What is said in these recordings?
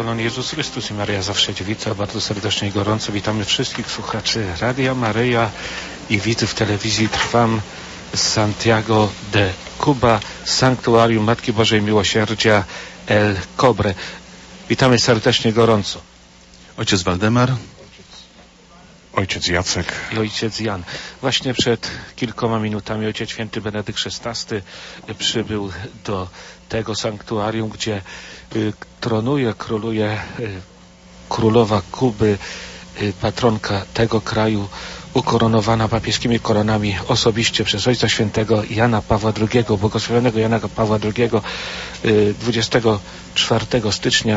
Pochwalony Jezus Chrystus i Maria Zawsze Dziewica. Bardzo serdecznie i gorąco witamy wszystkich słuchaczy Radia Maryja i widzów telewizji Trwam z Santiago de Cuba, z Sanktuarium Matki Bożej Miłosierdzia El Cobre. Witamy serdecznie gorąco. Ojciec Waldemar, ojciec Jacek i ojciec Jan. Właśnie przed kilkoma minutami ojciec święty Benedykt XVI przybył do tego sanktuarium, gdzie króluje królowa Kuby, patronka tego kraju, ukoronowana papieskimi koronami osobiście przez Ojca Świętego Jana Pawła II, błogosławionego Jana Pawła II 24 stycznia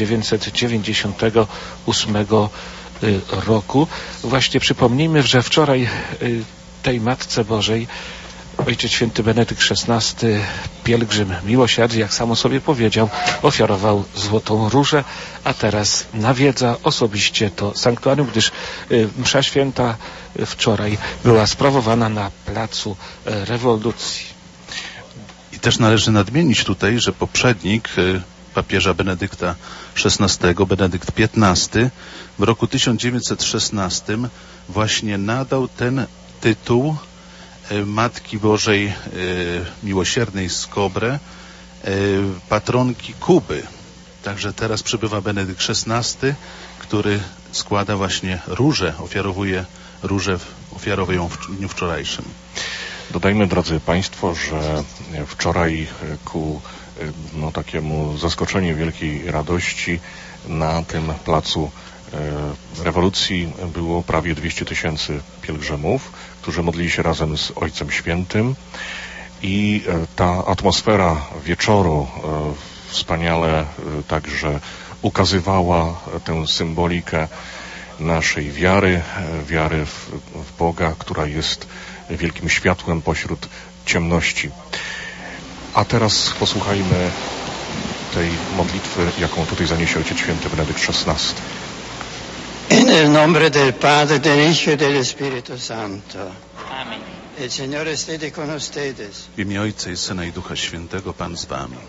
1998 roku. Właśnie przypomnijmy, że wczoraj tej Matce Bożej Ojciec Święty Benedykt XVI, pielgrzym miłosierdzia, jak sam o sobie powiedział, ofiarował złotą różę, a teraz nawiedza osobiście to sanktuarium, gdyż msza święta wczoraj była sprawowana na Placu Rewolucji. I też należy nadmienić tutaj, że poprzednik papieża Benedykta XVI, Benedykt XV, w roku 1916 właśnie nadał ten tytuł Matki Bożej Miłosiernej z Cobre, patronki Kuby. Także teraz przybywa Benedykt XVI, który składa właśnie różę, ofiarował ją w dniu wczorajszym. Dodajmy, drodzy Państwo, że wczoraj ku takiemu zaskoczeniu, wielkiej radości na tym placu Rewolucji było prawie 200 000 pielgrzymów, którzy modlili się razem z Ojcem Świętym i ta atmosfera wieczoru wspaniale także ukazywała tę symbolikę naszej wiary w Boga, która jest wielkim światłem pośród ciemności. A teraz posłuchajmy tej modlitwy, jaką tutaj zaniesie Ojciec Święty Benedykt XVI. Nel nombre del Padre, del Hijo y del Espíritu Santo. Amen. El Señor esté con ustedes. W imię Ojca i Syna i Ducha Świętego, Pan z Wami.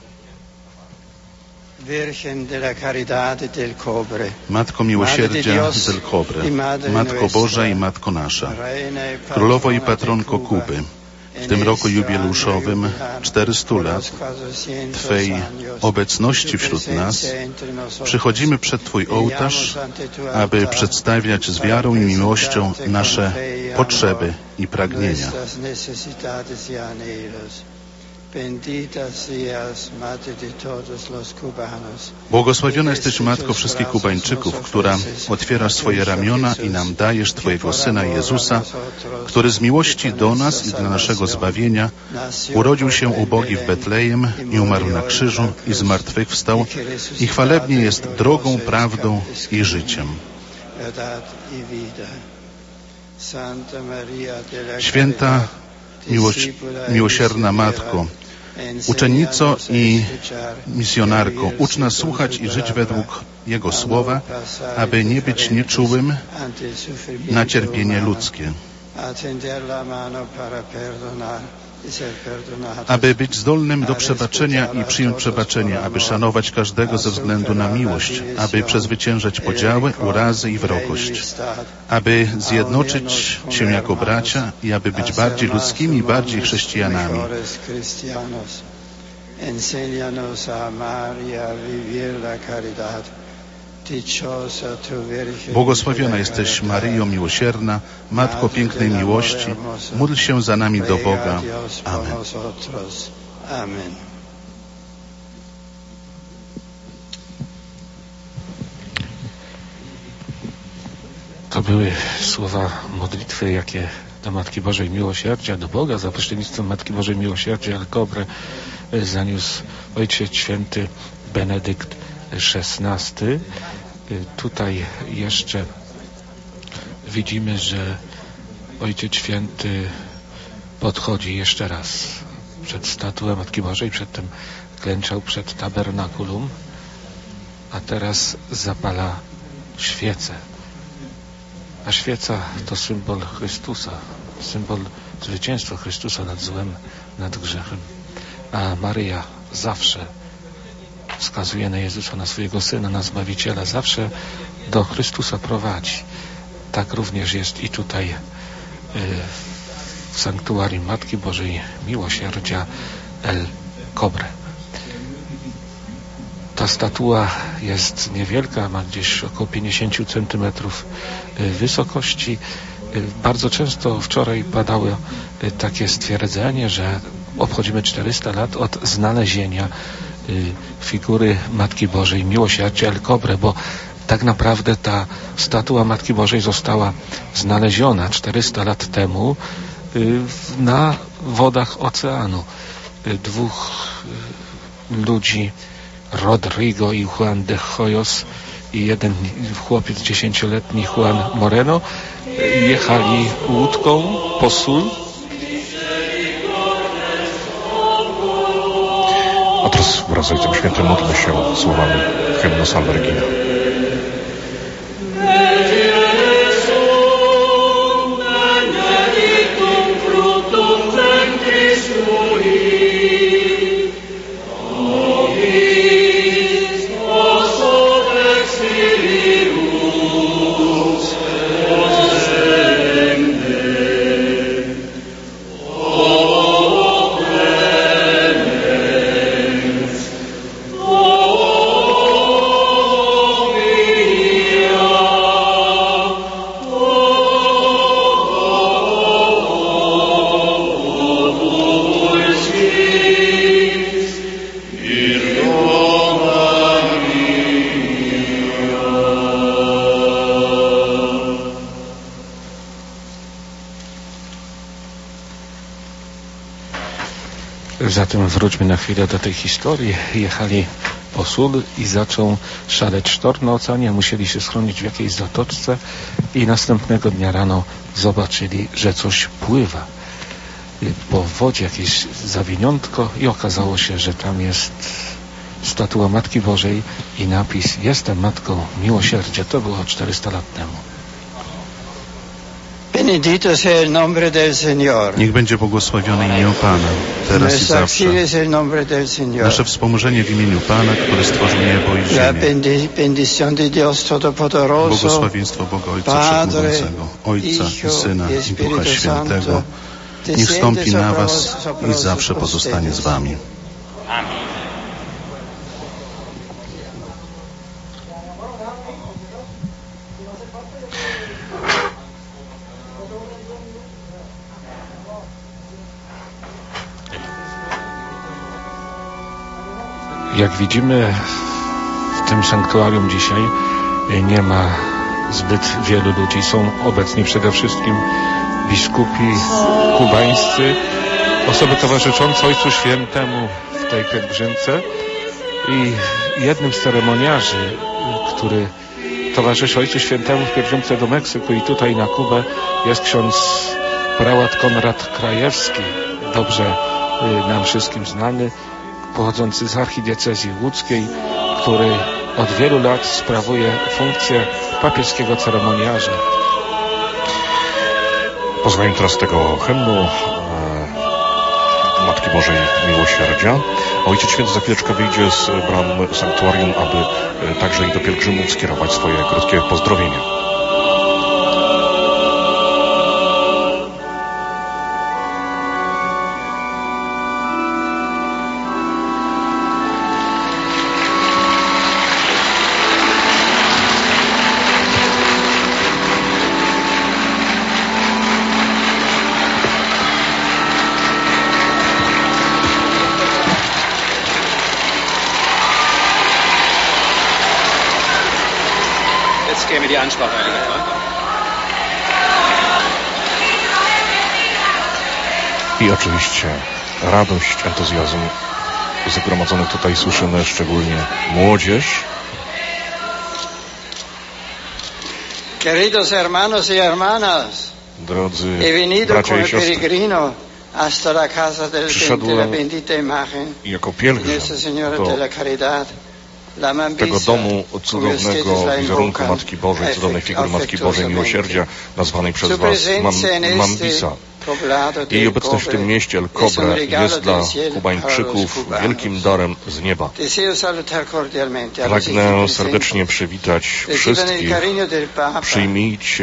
Virgen de la Caridad del Cobre. Matko Miłosierdzia del Cobre, Matko Boża i Matko nasza, Królowo i Patronko Kuby, w tym roku jubileuszowym 400 lat Twej obecności wśród nas przychodzimy przed Twój ołtarz, aby przedstawiać z wiarą i miłością nasze potrzeby i pragnienia. Błogosławiona jesteś Matko wszystkich Kubańczyków, która otwierasz swoje ramiona i nam dajesz Twojego Syna Jezusa, który z miłości do nas i dla naszego zbawienia urodził się ubogi w Betlejem i umarł na krzyżu i zmartwychwstał i chwalebnie jest drogą, prawdą i życiem. Święta miłosierna Matko, uczennico i misjonarko, ucz nas słuchać i żyć według Jego słowa, aby nie być nieczułym na cierpienie ludzkie, aby być zdolnym do przebaczenia i przyjąć przebaczenie, aby szanować każdego ze względu na miłość, aby przezwyciężać podziały, urazy i wrogość, aby zjednoczyć się jako bracia i aby być bardziej ludzkimi i bardziej chrześcijanami. Błogosławiona jesteś, Maryjo miłosierna, Matko pięknej miłości, módl się za nami do Boga. Amen. To były słowa modlitwy, jakie do Matki Bożej Miłosierdzia, do Boga za pośrednictwem Matki Bożej Miłosierdzia El Cobre zaniósł Ojciec Święty Benedykt XVI. Tutaj jeszcze widzimy, że Ojciec Święty podchodzi jeszcze raz przed statuę Matki Bożej, przedtem klęczał przed tabernakulum, a teraz zapala świecę. A świeca to symbol Chrystusa, symbol zwycięstwa Chrystusa nad złem, nad grzechem. A Maryja zawsze wskazuje na Jezusa, na swojego Syna, na Zbawiciela, zawsze do Chrystusa prowadzi. Tak również jest i tutaj w sanktuarium Matki Bożej Miłosierdzia El Cobre. Ta statua jest niewielka, ma gdzieś około 50 cm wysokości. Bardzo często wczoraj padało takie stwierdzenie, że obchodzimy 400 lat od znalezienia figury Matki Bożej Miłosierdzia El Cobre, bo tak naprawdę ta statua Matki Bożej została znaleziona 400 lat temu na wodach oceanu. Dwóch ludzi, Rodrigo i Juan de Hoyos, i jeden chłopiec 10-letni, Juan Moreno, jechali łódką po sól. A teraz wraz z Ojcem Świętym módlmy się słowami hymnu Salve Regina. Zatem wróćmy na chwilę do tej historii. Jechali po sól i zaczął szaleć sztorm na oceanie. Musieli się schronić w jakiejś zatoczce i następnego dnia rano zobaczyli, że coś pływa po wodzie, jakieś zawiniątko, i okazało się, że tam jest statua Matki Bożej i napis: jestem Matką Miłosierdzia. To było 400 lat temu. Benedito sea el nombre del Señor. Niech będzie błogosławione imię Pana, teraz i zawsze. Nasze wspomożenie w imieniu Pana, który stworzył niebo i ziemię. Błogosławieństwo Boga Ojca Wszechmogącego, Ojca i Syna i Ducha Świętego, niech wstąpi na was i zawsze pozostanie z wami. Amen. Jak widzimy, w tym sanktuarium dzisiaj nie ma zbyt wielu ludzi. Są obecni przede wszystkim biskupi kubańscy, osoby towarzyszące Ojcu Świętemu w tej pielgrzymce, i jednym z ceremoniarzy, który towarzyszy Ojcu Świętemu w pielgrzymce do Meksyku i tutaj na Kubę, jest ksiądz prałat Konrad Krajewski, dobrze nam wszystkim znany, pochodzący z archidiecezji łódzkiej, który od wielu lat sprawuje funkcję papieskiego ceremoniarza. Posłuchajmy teraz tego hymnu Matki Bożej Miłosierdzia. Ojciec Święty za chwileczkę wyjdzie z bram sanktuarium, aby także i do pielgrzymów skierować swoje krótkie pozdrowienia. Die Ansprache, Heiliger Vater. I oczywiście radość, entuzjazm zgromadzonych tutaj słyszymy, szczególnie młodzież. Queridos hermanos y hermanas, drodzy bracia i siostry, przyszedłem jako pielgrzym do tego domu cudownego wizerunku Matki Bożej, cudownej figury Matki Bożej Miłosierdzia, nazwanej przez was Mambisa. Jej obecność w tym mieście El Cobre jest dla Kubańczyków wielkim darem z nieba. Pragnę serdecznie przywitać wszystkich. Przyjmijcie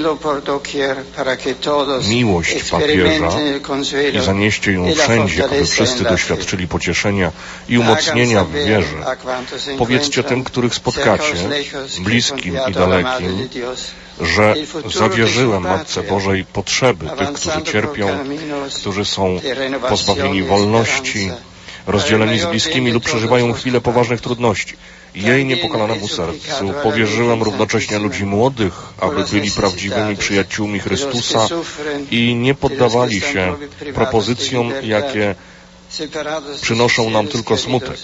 miłość papieża i zanieście ją wszędzie, aby wszyscy doświadczyli pocieszenia i umocnienia w wierze. Powiedzcie tym, których spotkacie, bliskim i dalekim, że zawierzyłem Matce Bożej potrzeby tych, którzy cierpią, którzy są pozbawieni wolności, rozdzieleni z bliskimi lub przeżywają chwilę poważnych trudności. Jej niepokonanemu sercu powierzyłem równocześnie ludzi młodych, aby byli prawdziwymi przyjaciółmi Chrystusa i nie poddawali się propozycjom, jakie przynoszą nam tylko smutek.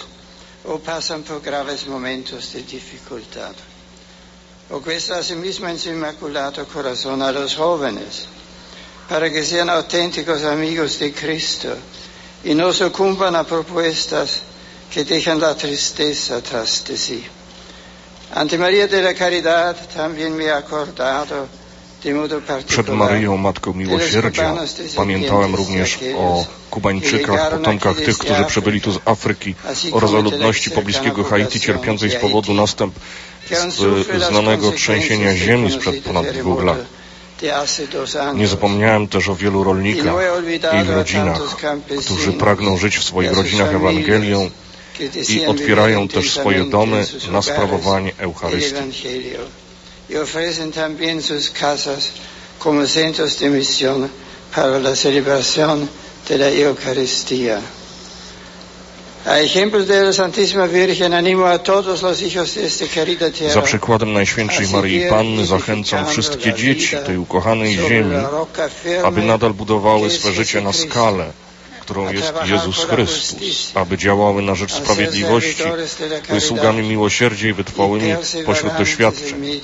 O questo asimismo en su inmaculado corazón a los jóvenes, para que sean auténticos amigos de Cristo y no sucumban a propuestas que dejan la tristeza tras de sí. Ante María de la Caridad también me he acordado de modo particular. Przed Maryją, Matką Miłosierdzia, pamiętałem również o Kubańczykach, potomkach tych, którzy przybyli tu z Afryki, oraz o ludności pobliskiego Haiti cierpiącej z powodu następstw znanego trzęsienia ziemi sprzed ponad 2 lat. Nie zapomniałem też o wielu rolnikach i ich rodzinach, którzy pragną żyć w swoich rodzinach Ewangelią i otwierają też swoje domy na sprawowanie Eucharystii. Y ofrecen también sus casas como centros de misión para la celebración de la Eucaristía. A ejemplo de la Santísima Virgen animo a todos los hijos de esta querida tierra. Za przykładem Najświętszej Maryi Panny zachęcam wszystkie dzieci tej ukochanej ziemi, aby nadal budowały swe życie na skalę, którą jest Jezus Chrystus, aby działały na rzecz sprawiedliwości, były sługami miłosierdzia i wytrwałymi pośród doświadczeń.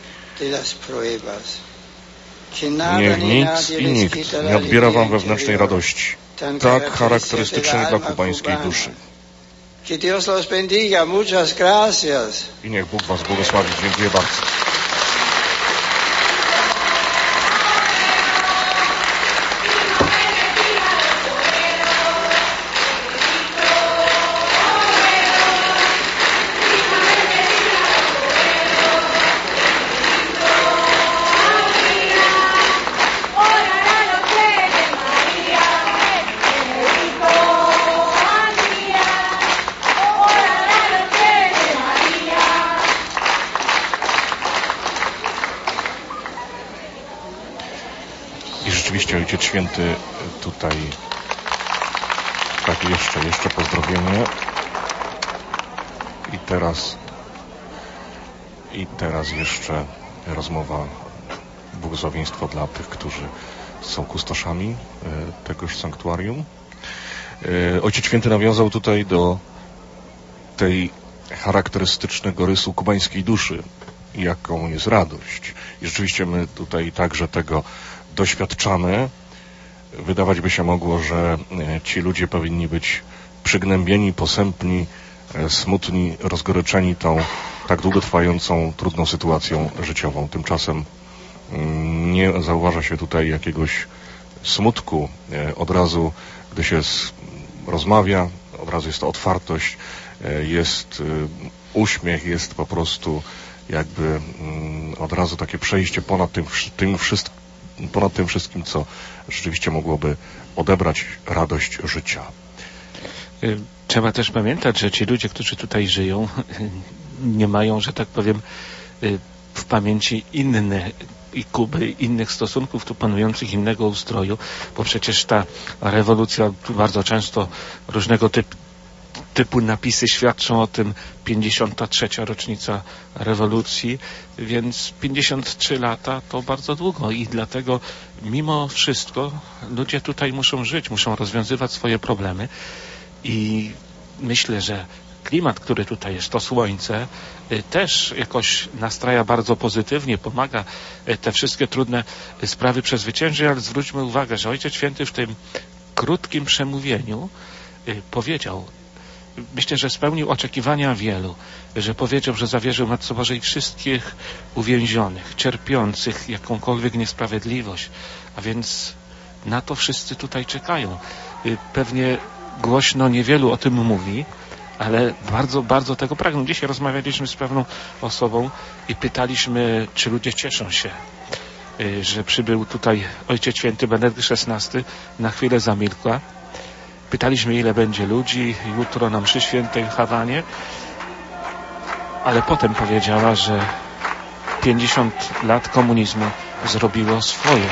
Niech nic i nikt nie odbiera wam wewnętrznej radości, tak charakterystycznej dla kubańskiej duszy. I niech Bóg was błogosławi. Dziękuję bardzo. Ojciec Święty tutaj tak jeszcze pozdrowienie i teraz jeszcze rozmowa, błogosławieństwo dla tych, którzy są kustoszami tegoż sanktuarium. Ojciec Święty nawiązał tutaj do tej charakterystycznego rysu kubańskiej duszy, jaką jest radość. I rzeczywiście my tutaj także tego doświadczamy. Wydawać by się mogło, że ci ludzie powinni być przygnębieni, posępni, smutni, rozgoryczeni tą tak długotrwającą, trudną sytuacją życiową. Tymczasem nie zauważa się tutaj jakiegoś smutku. Od razu, gdy się rozmawia, od razu jest to otwartość, jest uśmiech, jest po prostu jakby od razu takie przejście ponad tym wszystkim, co rzeczywiście mogłoby odebrać radość życia. Trzeba też pamiętać, że ci ludzie, którzy tutaj żyją, nie mają, że tak powiem, w pamięci inne i Kuby, innych stosunków tu panujących, innego ustroju, bo przecież ta rewolucja bardzo często różnego typu napisy świadczą o tym, 53. rocznica rewolucji, więc 53 lata to bardzo długo i dlatego mimo wszystko ludzie tutaj muszą żyć, muszą rozwiązywać swoje problemy i myślę, że klimat, który tutaj jest, to słońce, też jakoś nastraja bardzo pozytywnie, pomaga te wszystkie trudne sprawy przezwyciężyć, ale zwróćmy uwagę, że Ojciec Święty w tym krótkim przemówieniu powiedział, myślę, że spełnił oczekiwania wielu, że powiedział, że zawierzył Matce Bożej wszystkich uwięzionych, cierpiących jakąkolwiek niesprawiedliwość, a więc Na to wszyscy tutaj czekają. Pewnie głośno niewielu o tym mówi, ale bardzo, bardzo tego pragną. Dzisiaj rozmawialiśmy z pewną osobą i pytaliśmy, czy ludzie cieszą się, że przybył tutaj Ojciec Święty Benedykt XVI. Na chwilę zamilkła. Pytaliśmy, ile będzie ludzi jutro na mszy świętej w Hawanie, ale potem powiedziała, że 50 lat komunizmu zrobiło swoje.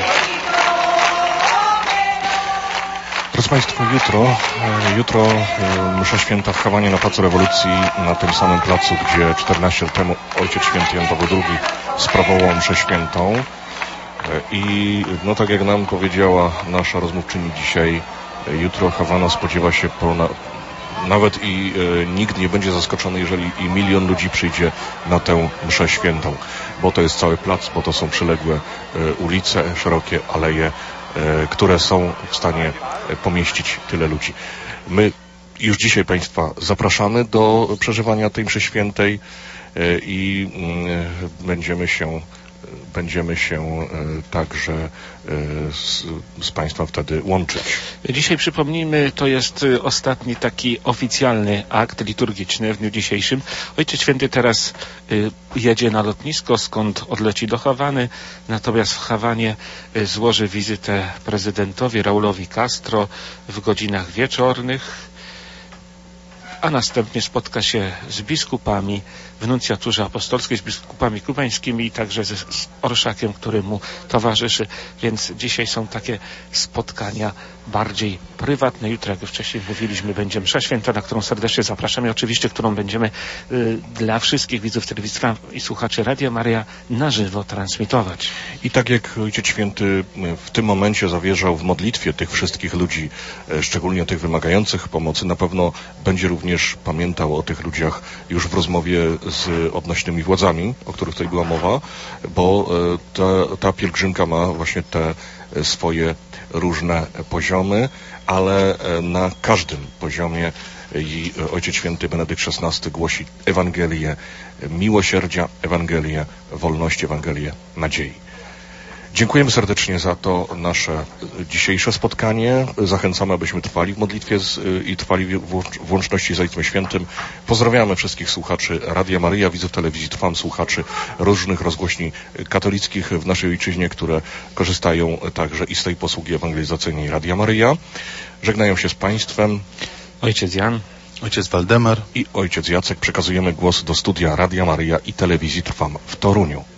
Drodzy Państwo, jutro msza święta w Hawanie na Placu Rewolucji, na tym samym placu, gdzie 14 lat temu Ojciec Święty Jan Paweł II sprawował mszę świętą. I no tak jak nam powiedziała nasza rozmówczyni dzisiaj, jutro Hawana spodziewa się nawet i nikt nie będzie zaskoczony, jeżeli i 1 milion ludzi przyjdzie na tę mszę świętą, bo to jest cały plac, bo to są przyległe ulice, szerokie aleje, które są w stanie pomieścić tyle ludzi. My już dzisiaj Państwa zapraszamy do przeżywania tej mszy świętej i będziemy się także z Państwem wtedy łączyć. Dzisiaj przypomnijmy, to jest ostatni taki oficjalny akt liturgiczny w dniu dzisiejszym. Ojciec Święty teraz jedzie na lotnisko, skąd odleci do Hawany, natomiast w Hawanie złoży wizytę prezydentowi Raulowi Castro w godzinach wieczornych, a następnie spotka się z biskupami w nuncjaturze apostolskiej, z biskupami kubańskimi i także z orszakiem, który mu towarzyszy. Więc dzisiaj są takie spotkania bardziej prywatne. Jutro, jak już wcześniej mówiliśmy, będzie msza święta, na którą serdecznie zapraszamy. Oczywiście, którą będziemy dla wszystkich widzów telewizji i słuchaczy Radia Maryja na żywo transmitować. I tak jak Ojciec Święty w tym momencie zawierzał w modlitwie tych wszystkich ludzi, szczególnie tych wymagających pomocy, na pewno będzie również pamiętał o tych ludziach już w rozmowie z odnośnymi władzami, o których tutaj była mowa, bo ta pielgrzymka ma właśnie te swoje różne poziomy, ale na każdym poziomie i Ojciec Święty Benedykt XVI głosi Ewangelię miłosierdzia, Ewangelię wolności, Ewangelię nadziei. Dziękujemy serdecznie za to nasze dzisiejsze spotkanie. Zachęcamy, abyśmy trwali w modlitwie i trwali w łączności z Ojcem Świętym. Pozdrawiamy wszystkich słuchaczy Radia Maryja, widzów telewizji Trwam, słuchaczy różnych rozgłośni katolickich w naszej ojczyźnie, które korzystają także i z tej posługi ewangelizacyjnej Radia Maryja. Żegnają się z Państwem Ojciec Jan, Ojciec Waldemar i Ojciec Jacek. Przekazujemy głos do studia Radia Maryja i telewizji Trwam w Toruniu.